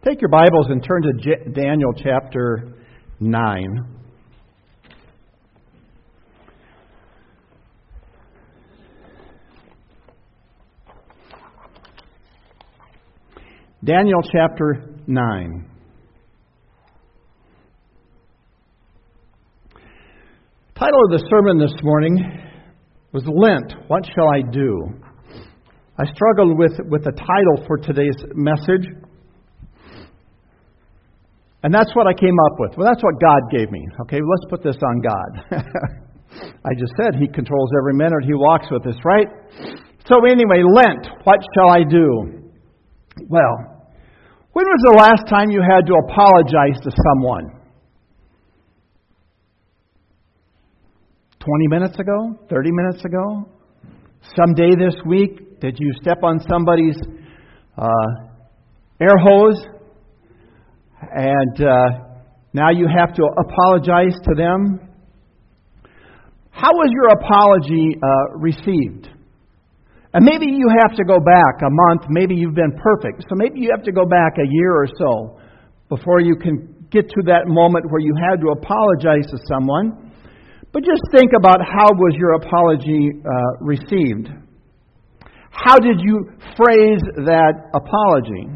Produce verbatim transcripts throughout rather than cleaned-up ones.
Take your Bibles and turn to J- Daniel chapter nine. Daniel chapter nine. The title of the sermon this morning was Lent, What Shall I Do? I struggled with, with the title for today's message. And that's what I came up with. Well, that's what God gave me. Okay, let's put this on God. I just said He controls every minute He walks with us, right? So anyway, Lent, what shall I do? Well, when was the last time you had to apologize to someone? twenty minutes ago? thirty minutes ago? Someday this week? Did you step on somebody's uh, air hose? And uh, now you have to apologize to them. How was your apology uh, received? And maybe you have to go back a month. Maybe you've been perfect. So maybe you have to go back a year or so before you can get to that moment where you had to apologize to someone. But just think about how was your apology uh, received? How did you phrase that apology?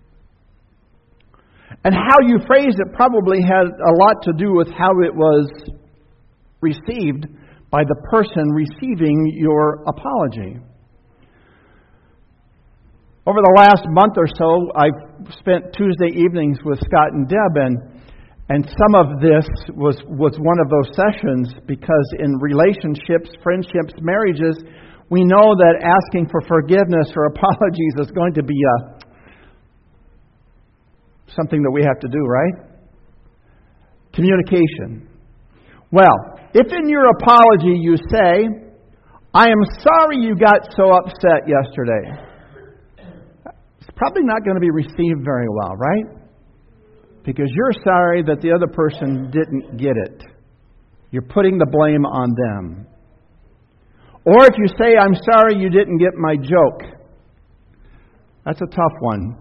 And how you phrased it probably had a lot to do with how it was received by the person receiving your apology. Over the last month or so, I've spent Tuesday evenings with Scott and Deb, and, and some of this was, was one of those sessions because in relationships, friendships, marriages, we know that asking for forgiveness or apologies is going to be a something that we have to do, right? Communication. Well, if in your apology you say, I am sorry you got so upset yesterday, it's probably not going to be received very well, right? Because you're sorry that the other person didn't get it. You're putting the blame on them. Or if you say, I'm sorry you didn't get my joke, that's a tough one.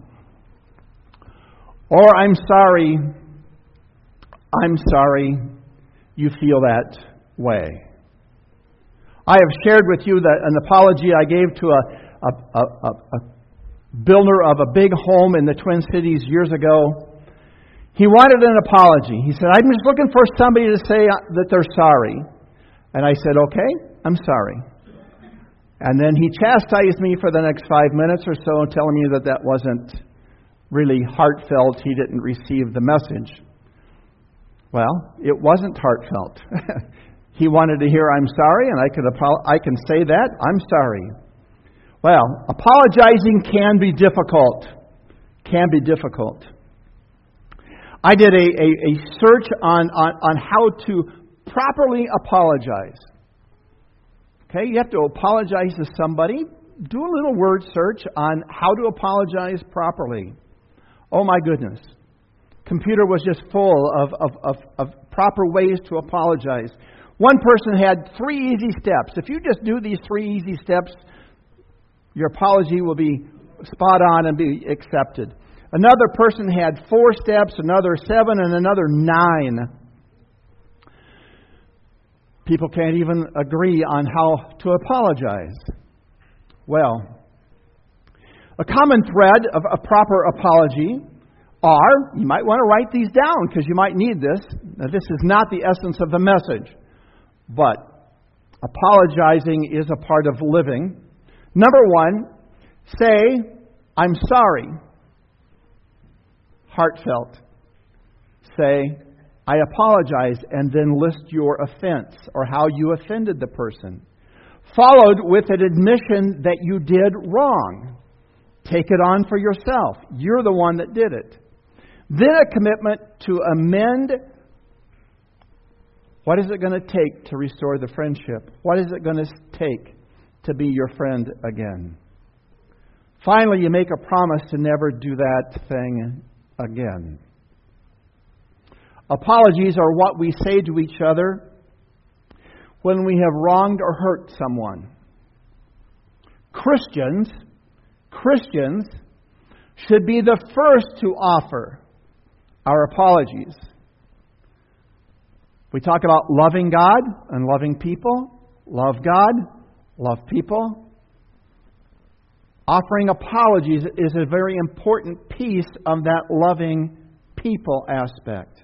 Or, I'm sorry, I'm sorry you feel that way. I have shared with you that an apology I gave to a, a, a, a builder of a big home in the Twin Cities years ago. He wanted an apology. He said, I'm just looking for somebody to say that they're sorry. And I said, okay, I'm sorry. And then he chastised me for the next five minutes or so, telling me that that wasn't really heartfelt. He didn't receive the message. Well, it wasn't heartfelt. He wanted to hear I'm sorry, and I could I can say that I'm sorry. Well, apologizing can be difficult. Can be difficult. I did a, a, a search on, on, on how to properly apologize. Okay, you have to apologize to somebody. Do a little word search on how to apologize properly. Oh my goodness. Computer was just full of, of, of, of proper ways to apologize. One person had three easy steps. If you just do these three easy steps, your apology will be spot on and be accepted. Another person had four steps, another seven, and another nine. People can't even agree on how to apologize. Well, a common thread of a proper apology are, you might want to write these down because you might need this. Now, this is not the essence of the message, but apologizing is a part of living. Number one, say, I'm sorry. Heartfelt. Say, I apologize, and then list your offense or how you offended the person. Followed with an admission that you did wrong. Take it on for yourself. You're the one that did it. Then a commitment to amend. What is it going to take to restore the friendship? What is it going to take to be your friend again? Finally, you make a promise to never do that thing again. Apologies are what we say to each other when we have wronged or hurt someone. Christians, Christians should be the first to offer our apologies. We talk about loving God and loving people. Love God, love people. Offering apologies is a very important piece of that loving people aspect.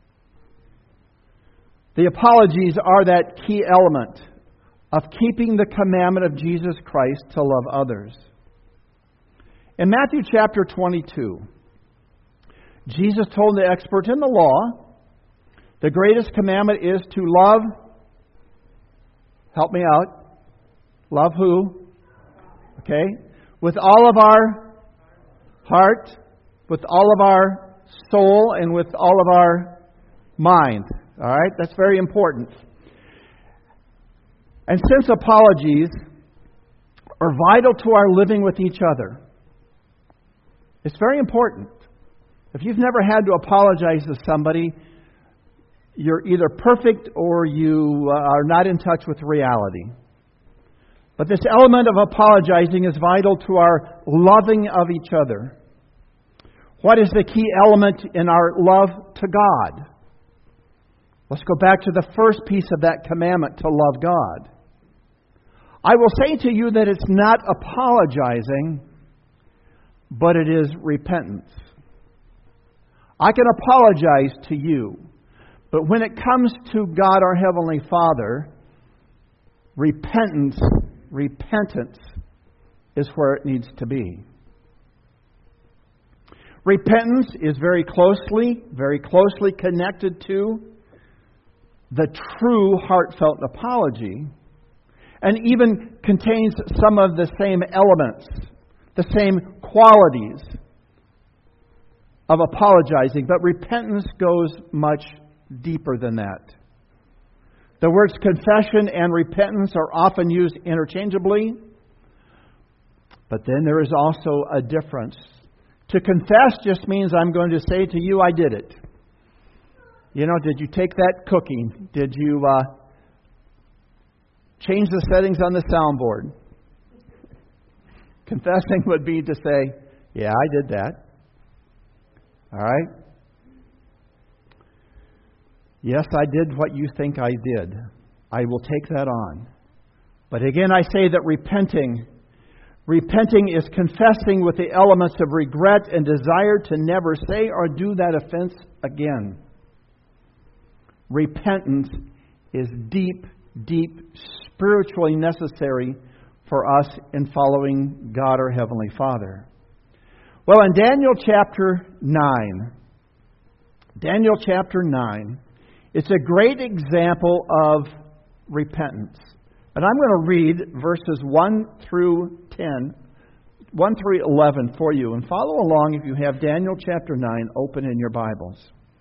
The apologies are that key element of keeping the commandment of Jesus Christ to love others. In Matthew chapter twenty-two, Jesus told the expert in the law, the greatest commandment is to love, help me out, love who? Okay? With all of our heart, with all of our soul, and with all of our mind. All right? That's very important. And since apologies are vital to our living with each other, it's very important. If you've never had to apologize to somebody, you're either perfect or you are not in touch with reality. But this element of apologizing is vital to our loving of each other. What is the key element in our love to God? Let's go back to the first piece of that commandment, to love God. I will say to you that it's not apologizing, but it is repentance. I can apologize to you, but when it comes to God our Heavenly Father, repentance, repentance is where it needs to be. Repentance is very closely, very closely connected to the true heartfelt apology, and even contains some of the same elements, the same qualities of apologizing. But repentance goes much deeper than that. The words confession and repentance are often used interchangeably, but then there is also a difference. To confess just means I'm going to say to you, I did it. You know, did you take that cookie? Did you uh, change the settings on the soundboard? Confessing would be to say, yeah, I did that. All right? Yes, I did what you think I did. I will take that on. But again, I say that repenting, repenting is confessing with the elements of regret and desire to never say or do that offense again. Repentance is deep, deep, spiritually necessary for us in following God our Heavenly Father. Well, in Daniel chapter nine, Daniel chapter nine, it's a great example of repentance. And I'm going to read verses one through ten, one through eleven for you. And follow along if you have Daniel chapter nine open in your Bibles.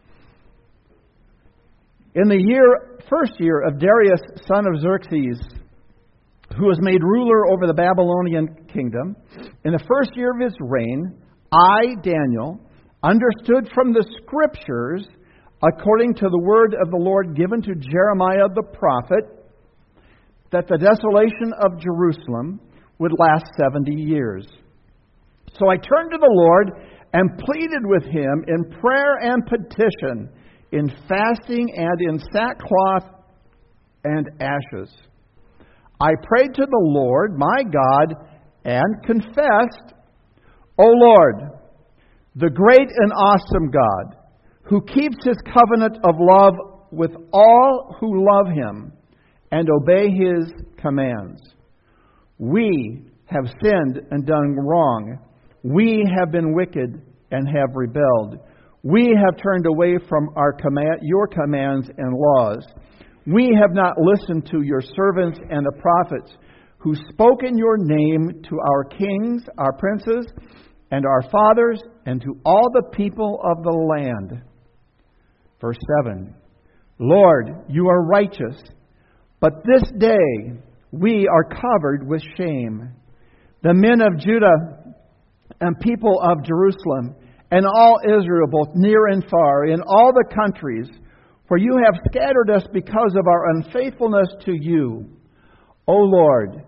In the year, first year of Darius, son of Xerxes, who was made ruler over the Babylonian kingdom, in the first year of his reign, I, Daniel, understood from the Scriptures, according to the word of the Lord given to Jeremiah the prophet, that the desolation of Jerusalem would last seventy years. So I turned to the Lord and pleaded with him in prayer and petition, in fasting and in sackcloth and ashes. I prayed to the Lord, my God, and confessed, O Lord, the great and awesome God, who keeps his covenant of love with all who love him and obey his commands. We have sinned and done wrong. We have been wicked and have rebelled. We have turned away from our command, your commands and laws. We have not listened to your servants and the prophets who spoke in your name to our kings, our princes, and our fathers, and to all the people of the land. Verse seven. Lord, you are righteous, but this day we are covered with shame. The men of Judah and people of Jerusalem, and all Israel, both near and far, in all the countries, for you have scattered us because of our unfaithfulness to you. O Lord,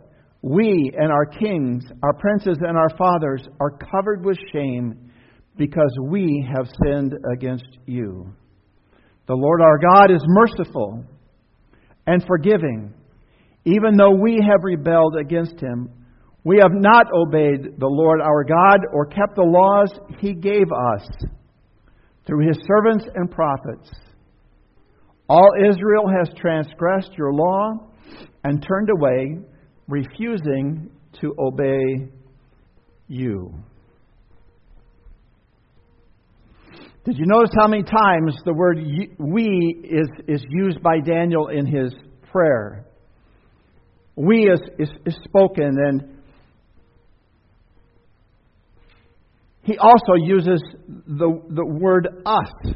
We and our kings, our princes and our fathers are covered with shame because we have sinned against you. The Lord our God is merciful and forgiving. Even though we have rebelled against Him, we have not obeyed the Lord our God or kept the laws He gave us through His servants and prophets. All Israel has transgressed your law and turned away, refusing to obey you. Did you notice how many times the word we is, is used by Daniel in his prayer? We is, is, is spoken, and he also uses the, the word us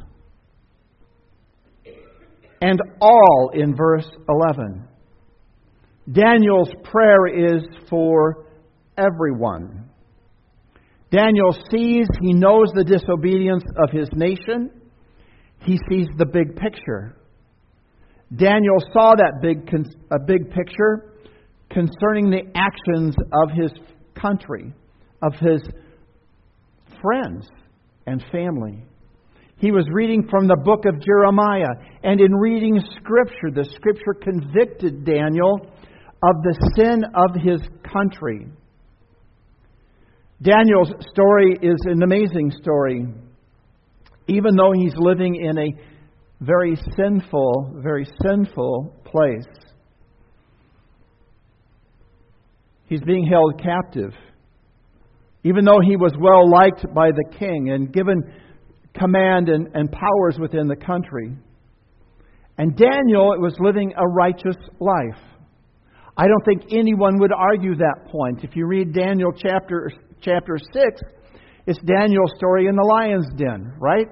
and all in verse eleven. Daniel's prayer is for everyone. Daniel sees, he knows the disobedience of his nation. He sees the big picture. Daniel saw that big, a big picture concerning the actions of his country, of his friends and family. He was reading from the book of Jeremiah, and in reading Scripture, the Scripture convicted Daniel of the sin of his country. Daniel's story is an amazing story, even though he's living in a very sinful, very sinful place. He's being held captive, even though he was well liked by the king and given command and, and powers within the country. And Daniel was living a righteous life. I don't think anyone would argue that point. If you read Daniel chapter chapter six, it's Daniel's story in the lion's den, right?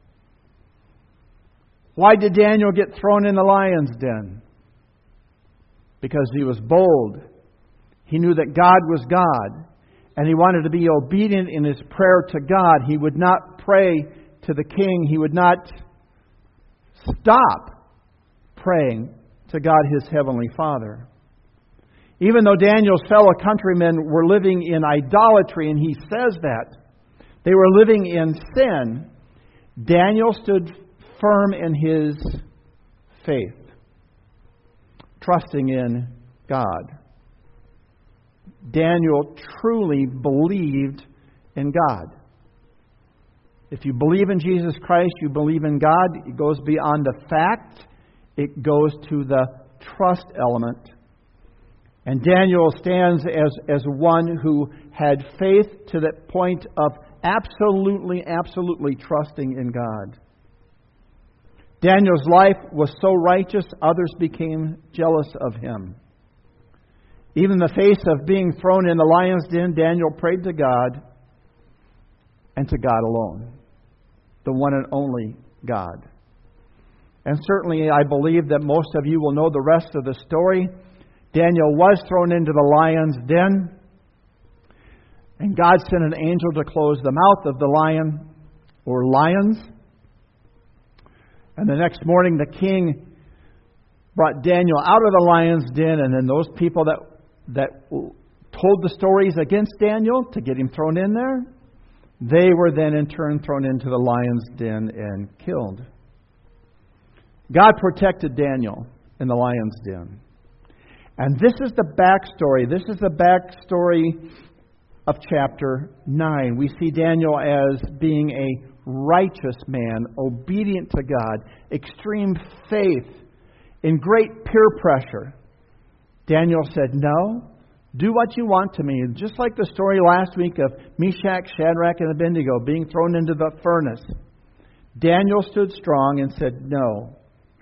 Why did Daniel get thrown in the lion's den? Because he was bold. He knew that God was God, and he wanted to be obedient in his prayer to God. He would not pray to the king. He would not stop praying to God, his heavenly Father. Even though Daniel's fellow countrymen were living in idolatry, and he says that, they were living in sin, Daniel stood firm in his faith, trusting in God. Daniel truly believed in God. If you believe in Jesus Christ, you believe in God. It goes beyond the fact. It goes to the trust element. And Daniel stands as, as one who had faith to that point of absolutely, absolutely trusting in God. Daniel's life was so righteous, others became jealous of him. Even in the face of being thrown in the lion's den, Daniel prayed to God and to God alone, the one and only God. And certainly I believe that most of you will know the rest of the story. Daniel was thrown into the lion's den, and God sent an angel to close the mouth of the lion or lions. And the next morning the king brought Daniel out of the lion's den, and then those people that that told the stories against Daniel to get him thrown in there, they were then in turn thrown into the lion's den and killed. God protected Daniel in the lion's den. And this is the backstory. This is the backstory of chapter nine. We see Daniel as being a righteous man, obedient to God, extreme faith, in great peer pressure. Daniel said, no, do what you want to me. Just like the story last week of Meshach, Shadrach, and Abednego being thrown into the furnace. Daniel stood strong and said, no,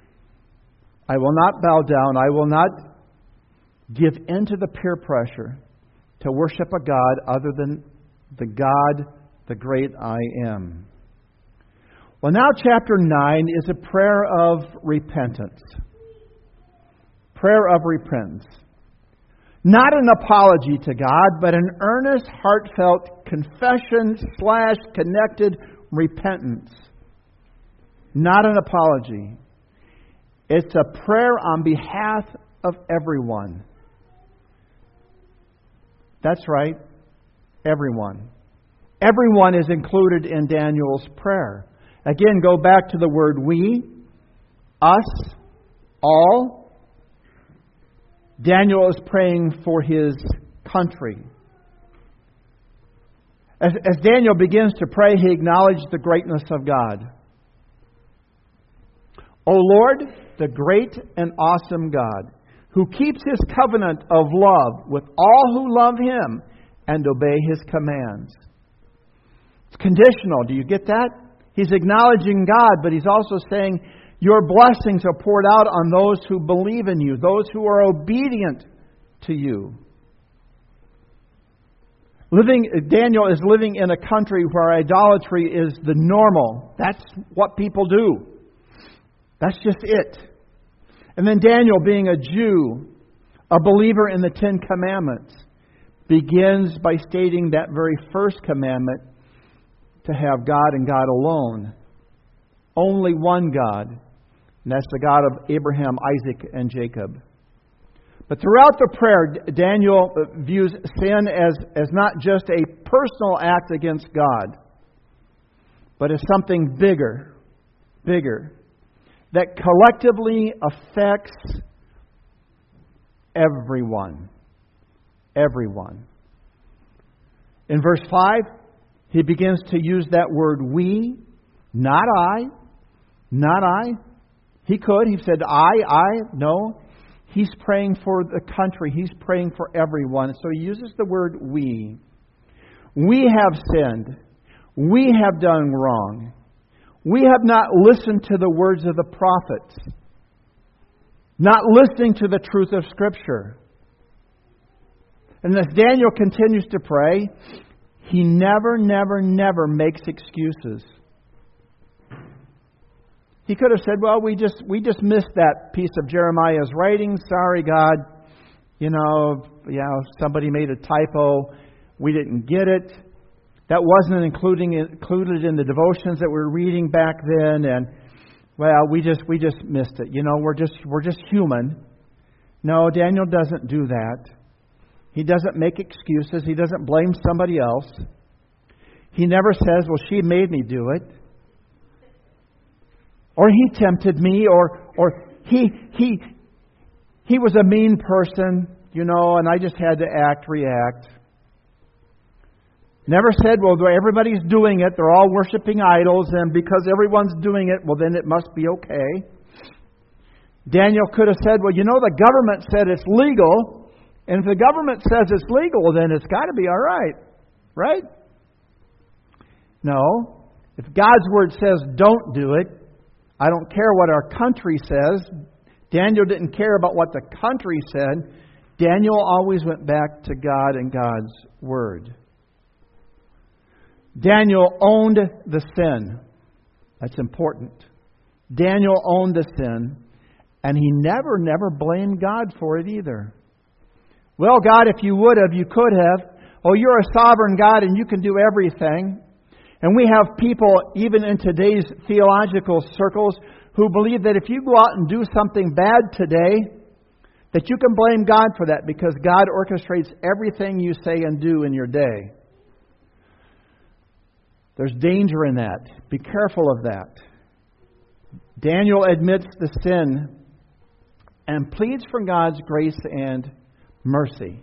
I will not bow down. I will not give in to the peer pressure to worship a God other than the God, the great I am. Well, now chapter nine is a prayer of repentance. Prayer of repentance. Not an apology to God, but an earnest, heartfelt confession slash connected repentance. Not an apology. It's a prayer on behalf of everyone. That's right. Everyone. Everyone is included in Daniel's prayer. Again, go back to the word we, us, all. Daniel is praying for his country. As, as Daniel begins to pray, he acknowledged the greatness of God. O Lord, the great and awesome God, who keeps His covenant of love with all who love Him and obey His commands. It's conditional. Do you get that? He's acknowledging God, but He's also saying, your blessings are poured out on those who believe in You, those who are obedient to You. Living, Daniel is living in a country where idolatry is the normal. That's what people do. That's just it. And then Daniel, being a Jew, a believer in the Ten Commandments, begins by stating that very first commandment, to have God and God alone. Only one God. And that's the God of Abraham, Isaac, and Jacob. But throughout the prayer, Daniel views sin as, as not just a personal act against God, but as something bigger, bigger, that collectively affects everyone. Everyone. In verse five, he begins to use that word we, not I, not I. He could, he said I, I, no. He's praying for the country. He's praying for everyone. So he uses the word we. We have sinned. We have done wrong. We have not listened to the words of the prophets. Not listening to the truth of Scripture. And as Daniel continues to pray, he never, never, never makes excuses. He could have said, well, we just we just missed that piece of Jeremiah's writing. Sorry, God. You know, yeah, somebody made a typo. We didn't get it. That wasn't including included in the devotions that we were reading back then, and well, we just we just missed it. You know, we're just we're just human. No, Daniel doesn't do that. He doesn't make excuses. He doesn't blame somebody else. He never says, well, she made me do it. Or he tempted me, or or he he he was a mean person, you know, and I just had to act, react. Never said, well, everybody's doing it, they're all worshiping idols, and because everyone's doing it, well, then it must be okay. Daniel could have said, well, you know, the government said it's legal, and if the government says it's legal, then it's got to be all right, right? No. If God's Word says don't do it, I don't care what our country says. Daniel didn't care about what the country said. Daniel always went back to God and God's Word. Daniel owned the sin. That's important. Daniel owned the sin, and he never, never blamed God for it either. Well, God, if you would have, you could have. Oh, you're a sovereign God and you can do everything. And we have people, even in today's theological circles, who believe that if you go out and do something bad today, that you can blame God for that because God orchestrates everything you say and do in your day. There's danger in that. Be careful of that. Daniel admits the sin and pleads for God's grace and mercy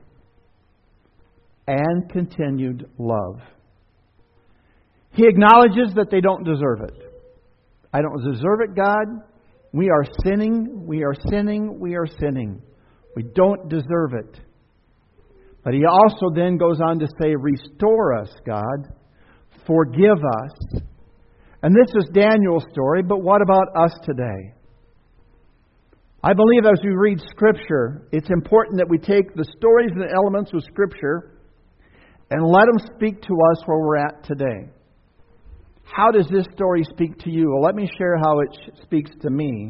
and continued love. He acknowledges that they don't deserve it. I don't deserve it, God. We are sinning, we are sinning, we are sinning. We don't deserve it. But he also then goes on to say, restore us, God. Forgive us. And this is Daniel's story, but what about us today? I believe as we read Scripture, it's important that we take the stories and the elements of Scripture and let them speak to us where we're at today. How does this story speak to you? Well, let me share how it speaks to me.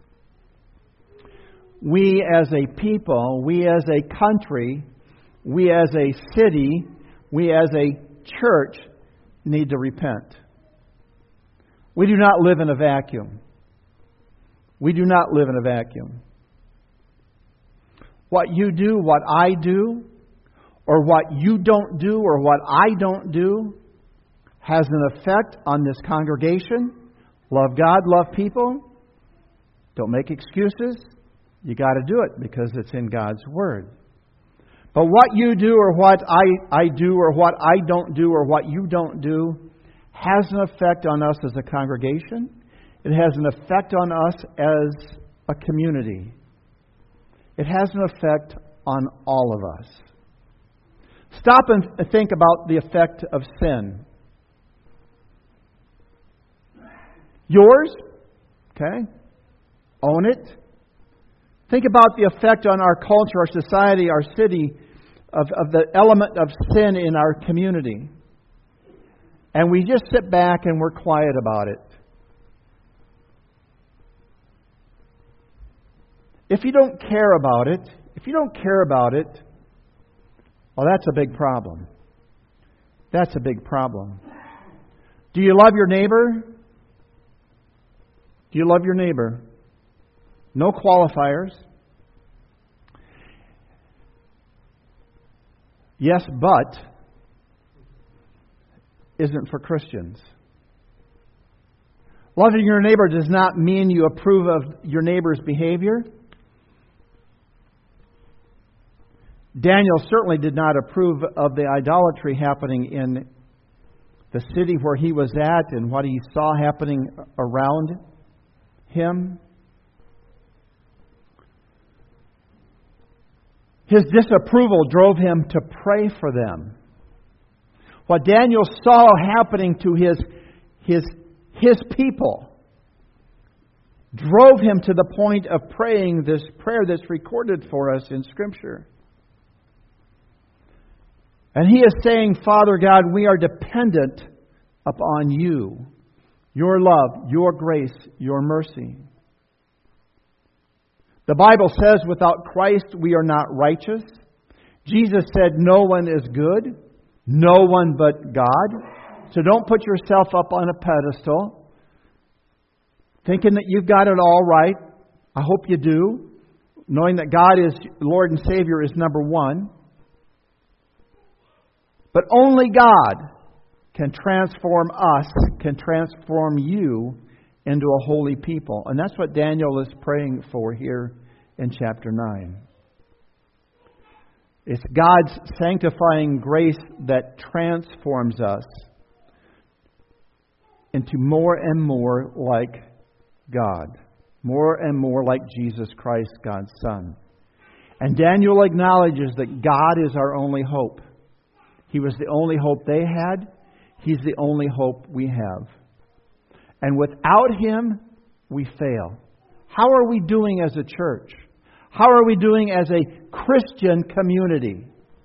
We as a people, we as a country, we as a city, we as a church need to repent. We do not live in a vacuum. We do not live in a vacuum. What you do, what I do, or what you don't do or what I don't do has an effect on this congregation. Love God, love people. Don't make excuses. You got to do it because it's in God's Word. But what you do or what I, I do or what I don't do or what you don't do has an effect on us as a congregation. It has an effect on us as a community. It has an effect on all of us. Stop and think about the effect of sin. Yours, okay? Own it. Think about the effect on our culture, our society, our city, of, of the element of sin in our community. And we just sit back and we're quiet about it. If you don't care about it, if you don't care about it, well, that's a big problem. That's a big problem. Do you love your neighbor? Do you love your neighbor? No qualifiers. Yes, but isn't for Christians. Loving your neighbor does not mean you approve of your neighbor's behavior. Daniel certainly did not approve of the idolatry happening in the city where he was at and what he saw happening around him. His disapproval drove him to pray for them. What Daniel saw happening to his, his, his people drove him to the point of praying this prayer that's recorded for us in Scripture. And he is saying, Father God, we are dependent upon you, your love, your grace, your mercy. The Bible says without Christ we are not righteous. Jesus said no one is good, no one but God. So don't put yourself up on a pedestal, thinking that you've got it all right. I hope you do, knowing that God is Lord and Savior is number one. But only God can transform us, can transform you into a holy people. And that's what Daniel is praying for here in chapter nine. It's God's sanctifying grace that transforms us into more and more like God. More and more like Jesus Christ, God's Son. And Daniel acknowledges that God is our only hope. He was the only hope they had. He's the only hope we have. And without Him, we fail. How are we doing as a church? How are we doing as a Christian community?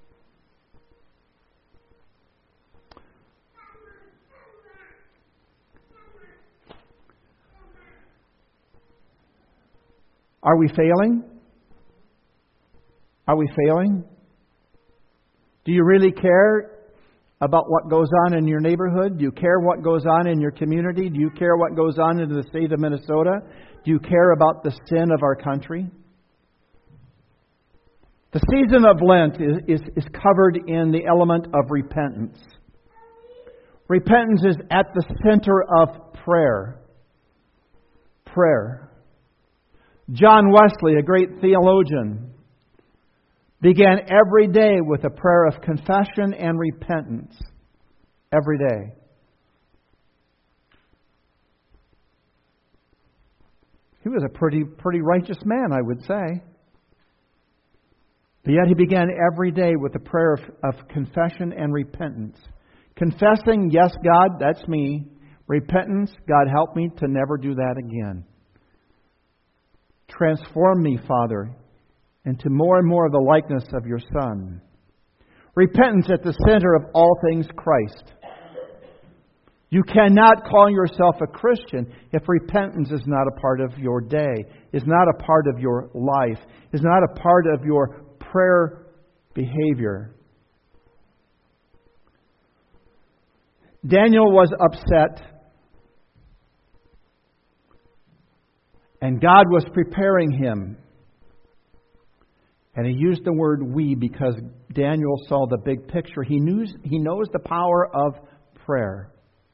Are we failing? Are we failing? Do you really care about what goes on in your neighborhood? Do you care what goes on in your community? Do you care what goes on in the state of Minnesota? Do you care about the sin of our country? The season of Lent is, is, is covered in the element of repentance. Repentance is at the center of prayer. Prayer. John Wesley, a great theologian, began every day with a prayer of confession and repentance. Every day. He was a pretty, pretty righteous man, I would say. But yet he began every day with a prayer of, of confession and repentance. Confessing, yes, God, that's me. Repentance, God, help me to never do that again. Transform me, Father, into more and more of the likeness of your Son. Repentance at the center of all things Christ. You cannot call yourself a Christian if repentance is not a part of your day, is not a part of your life, is not a part of your prayer behavior. Daniel was upset, and God was preparing him. And he used the word we because Daniel saw the big picture. He knew, he knows the power of prayer.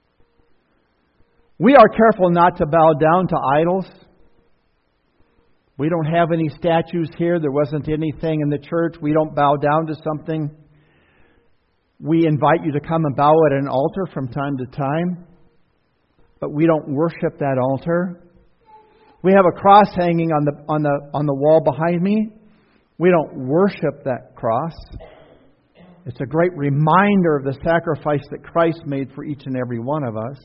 We are careful not to bow down to idols. We don't have any statues here. There wasn't anything in the church. We don't bow down to something. We invite you to come and bow at an altar from time to time, but we don't worship that altar. We have a cross hanging on the on the on the wall behind me. We don't worship that cross. It's a great reminder of the sacrifice that Christ made for each and every one of us.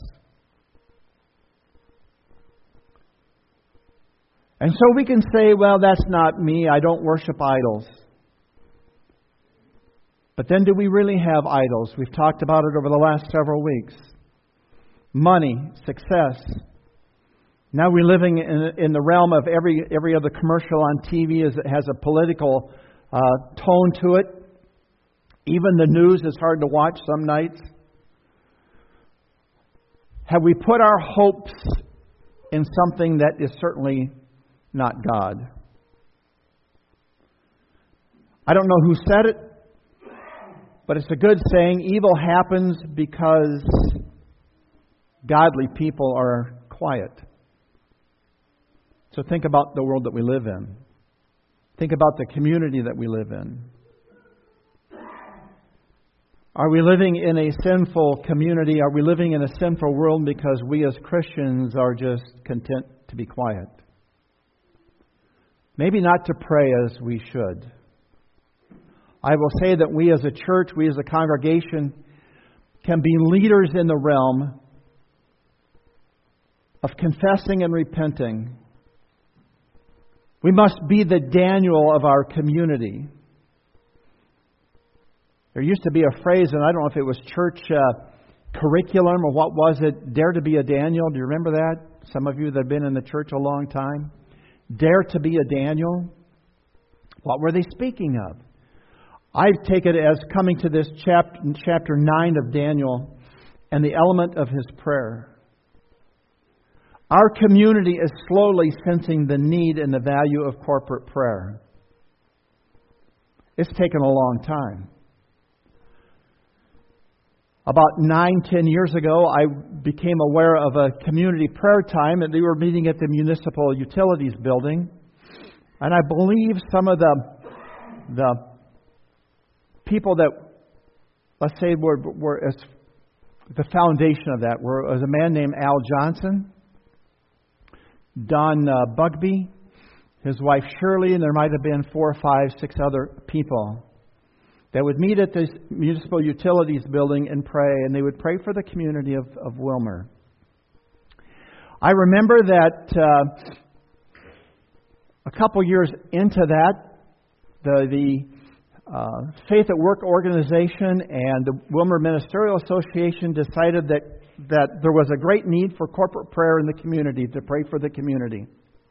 And so we can say, well, that's not me. I don't worship idols. But then do we really have idols? We've talked about it over the last several weeks. Money, success. Now we're living in, in the realm of every every other commercial on T V is, has a political uh, tone to it. Even the news is hard to watch some nights. Have we put our hopes in something that is certainly not God? I don't know who said it, but it's a good saying. Evil happens because godly people are quiet. So think about the world that we live in. Think about the community that we live in. Are we living in a sinful community? Are we living in a sinful world because we as Christians are just content to be quiet? Maybe not to pray as we should. I will say that we as a church, we as a congregation, can be leaders in the realm of confessing and repenting. We must be the Daniel of our community. There used to be a phrase, and I don't know if it was church uh, curriculum or what was it, dare to be a Daniel. Do you remember that? Some of you that have been in the church a long time. Dare to be a Daniel. What were they speaking of? I take it as coming to this chapter, chapter nine of Daniel and the element of his prayer. Our community is slowly sensing the need and the value of corporate prayer. It's taken a long time. About nine, ten years ago, I became aware of a community prayer time, and they were meeting at the Municipal Utilities Building. And I believe some of the the people that, let's say, were, were as the foundation of that were was a man named Al Johnson, Don uh, Bugby, his wife Shirley, and there might have been four, five, six other people that would meet at this Municipal Utilities Building and pray, and they would pray for the community of, of Willmar. I remember that uh, a couple years into that, the, the uh, Faith at Work organization and the Willmar Ministerial Association decided that, that there was a great need for corporate prayer in the community, to pray for the community.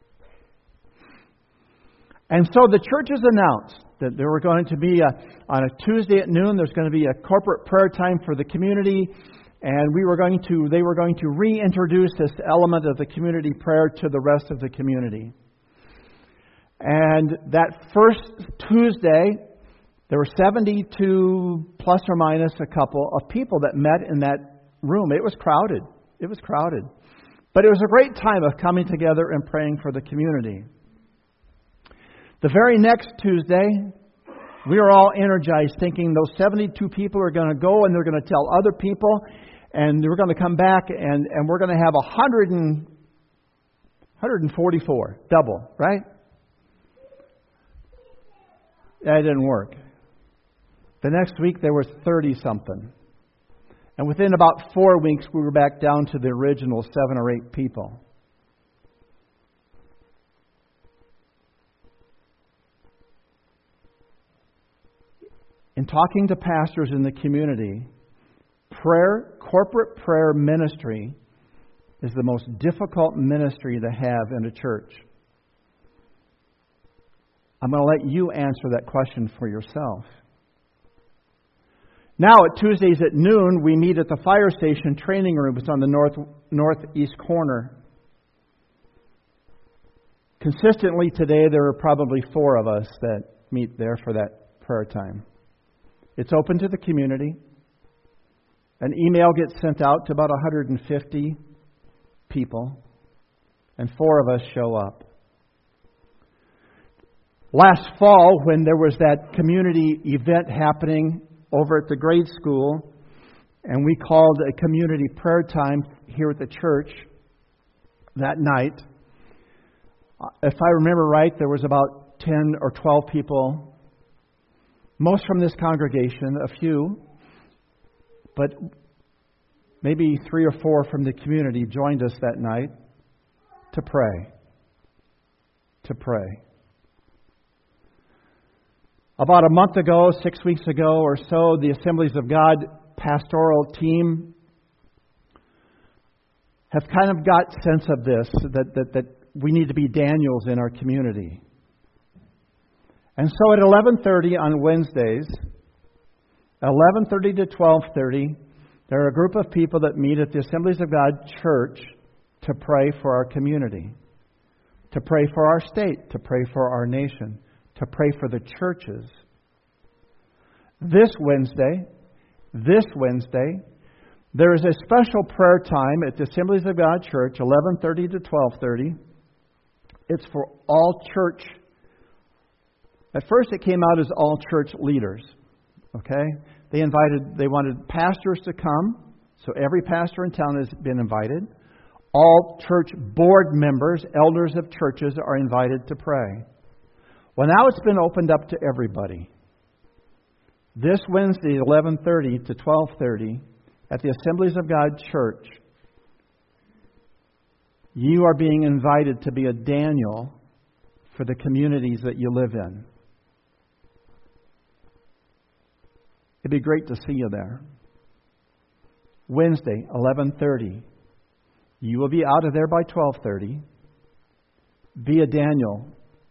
And so the churches announced that there were going to be, a, on a Tuesday at noon, there's going to be a corporate prayer time for the community, and we were going to, they were going to reintroduce this element of the community prayer to the rest of the community. And that first Tuesday, there were seventy-two plus or minus a couple of people that met in that room. It was crowded. It was crowded. But it was a great time of coming together and praying for the community. The very next Tuesday, we were all energized, thinking those seventy-two people are going to go and they're going to tell other people, and we're going to come back and, and we're going to have one hundred and, one hundred forty-four, double, right? That didn't work. The next week there was thirty-something. And within about four weeks, we were back down to the original seven or eight people. In talking to pastors in the community, prayer, corporate prayer ministry is the most difficult ministry to have in a church. I'm going to let you answer that question for yourself. Now at Tuesdays at noon, we meet at the fire station training room. It's on the north northeast corner. Consistently today, there are probably four of us that meet there for that prayer time. It's open to the community. An email gets sent out to about one hundred fifty people, and four of us show up. Last fall, when there was that community event happening over at the grade school, and we called a community prayer time here at the church that night, if I remember right, there was about ten or twelve people, most from this congregation, a few, but maybe three or four from the community joined us that night to pray. To pray. About a month ago, six weeks ago or so, the Assemblies of God pastoral team have kind of got sense of this, that, that, that we need to be Daniels in our community. And so at eleven thirty on Wednesdays, eleven thirty to twelve thirty, there are a group of people that meet at the Assemblies of God Church to pray for our community, to pray for our state, to pray for our nation, to pray for the churches. This Wednesday, this Wednesday, there is a special prayer time at the Assemblies of God Church, eleven thirty to twelve thirty. It's for all church. At first it came out as all church leaders. Okay? They invited, they wanted pastors to come, so every pastor in town has been invited. All church board members, elders of churches are invited to pray. Well, now it's been opened up to everybody. This Wednesday, eleven thirty to twelve thirty, at the Assemblies of God Church, you are being invited to be a Daniel for the communities that you live in. It'd be great to see you there. Wednesday, eleven thirty. You will be out of there by twelve thirty. Be a Daniel.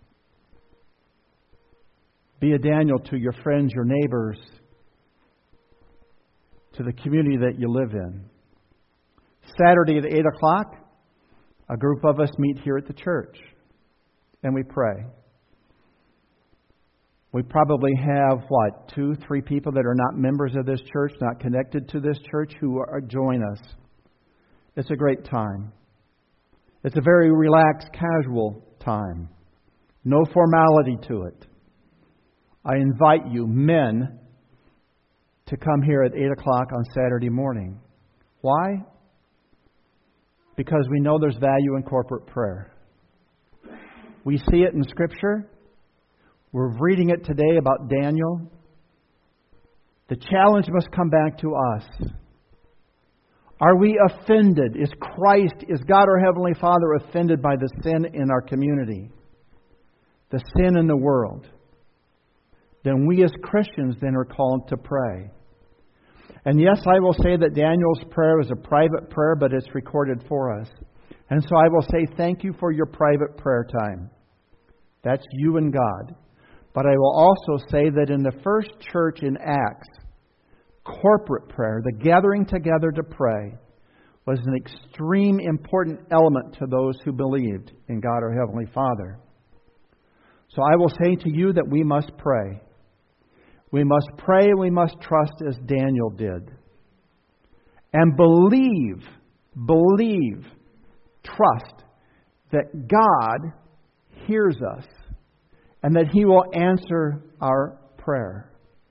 Be a Daniel to your friends, your neighbors, to the community that you live in. Saturday at eight o'clock, a group of us meet here at the church, and we pray. We probably have, what, two, three people that are not members of this church, not connected to this church, who are, join us. It's a great time. It's a very relaxed, casual time. No formality to it. I invite you, men, to come here at eight o'clock on Saturday morning. Why? Because we know there's value in corporate prayer. We see it in Scripture. We're reading it today about Daniel. The challenge must come back to us. Are we offended? Is Christ, is God our Heavenly Father offended by the sin in our community? The sin in the world? Then we as Christians then are called to pray. And yes, I will say that Daniel's prayer is a private prayer, but it's recorded for us. And so I will say thank you for your private prayer time. That's you and God. But I will also say that in the first church in Acts, corporate prayer, the gathering together to pray, was an extreme important element to those who believed in God our Heavenly Father. So I will say to you that we must pray. We must pray and we must trust as Daniel did. And believe, believe, trust that God hears us and that He will answer our prayer.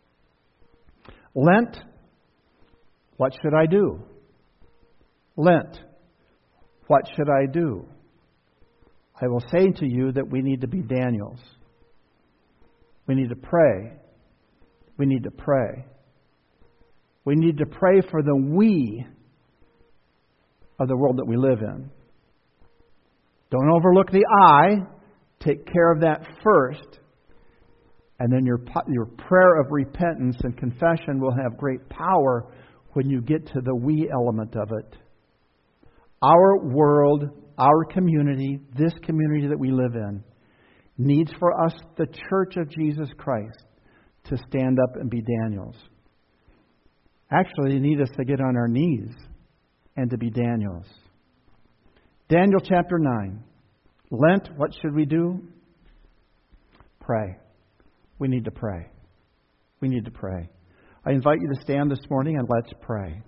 Lent, what should I do? Lent, what should I do? I will say to you that we need to be Daniels. We need to pray. We need to pray. We need to pray for the we of the world that we live in. Don't overlook the I. Take care of that first. And then your, your prayer of repentance and confession will have great power when you get to the we element of it. Our world, our community, this community that we live in, needs for us, the Church of Jesus Christ, to stand up and be Daniels. Actually, they need us to get on our knees and to be Daniels. Daniel chapter nine. Lent, what should we do? Pray. We need to pray. We need to pray. I invite you to stand this morning and let's pray.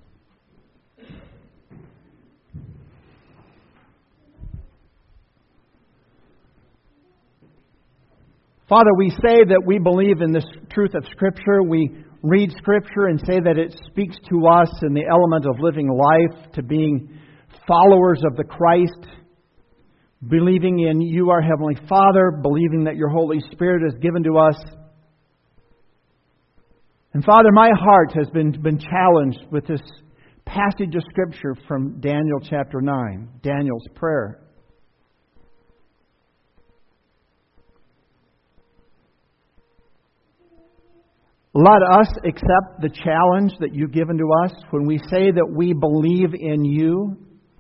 Father, we say that we believe in this truth of Scripture. We read Scripture and say that it speaks to us in the element of living life, to being followers of the Christ, believing in you, our Heavenly Father, believing that your Holy Spirit is given to us. And Father, my heart has been, been challenged with this passage of Scripture from Daniel chapter nine, Daniel's prayer. Let us accept the challenge that you've given to us when we say that we believe in you.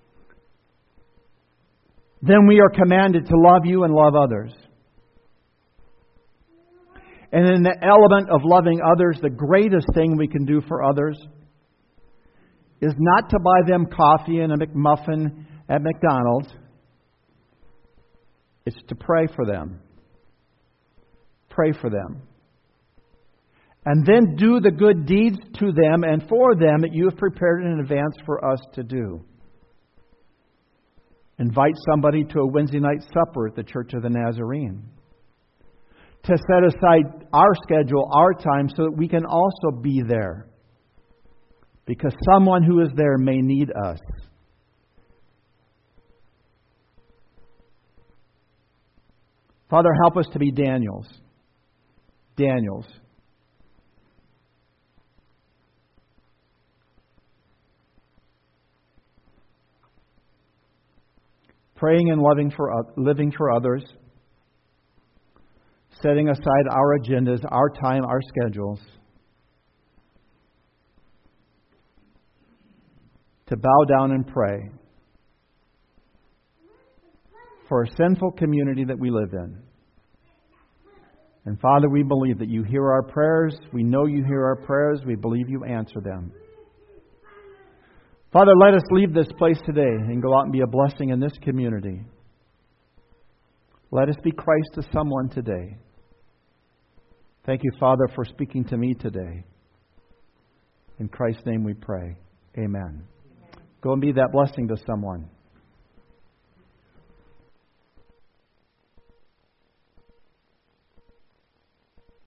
Then we are commanded to love you and love others. And in the element of loving others, the greatest thing we can do for others is not to buy them coffee and a McMuffin at McDonald's. It's to pray for them. Pray for them. And then do the good deeds to them and for them that you have prepared in advance for us to do. Invite somebody to a Wednesday night supper at the Church of the Nazarene. To set aside our schedule, our time, so that we can also be there. Because someone who is there may need us. Father, help us to be Daniels. Daniels. Praying and loving for, living for others, setting aside our agendas, our time, our schedules, to bow down and pray for a sinful community that we live in. And Father, we believe that you hear our prayers. We know you hear our prayers. We believe you answer them. Father, let us leave this place today and go out and be a blessing in this community. Let us be Christ to someone today. Thank you, Father, for speaking to me today. In Christ's name we pray. Amen. Go and be that blessing to someone.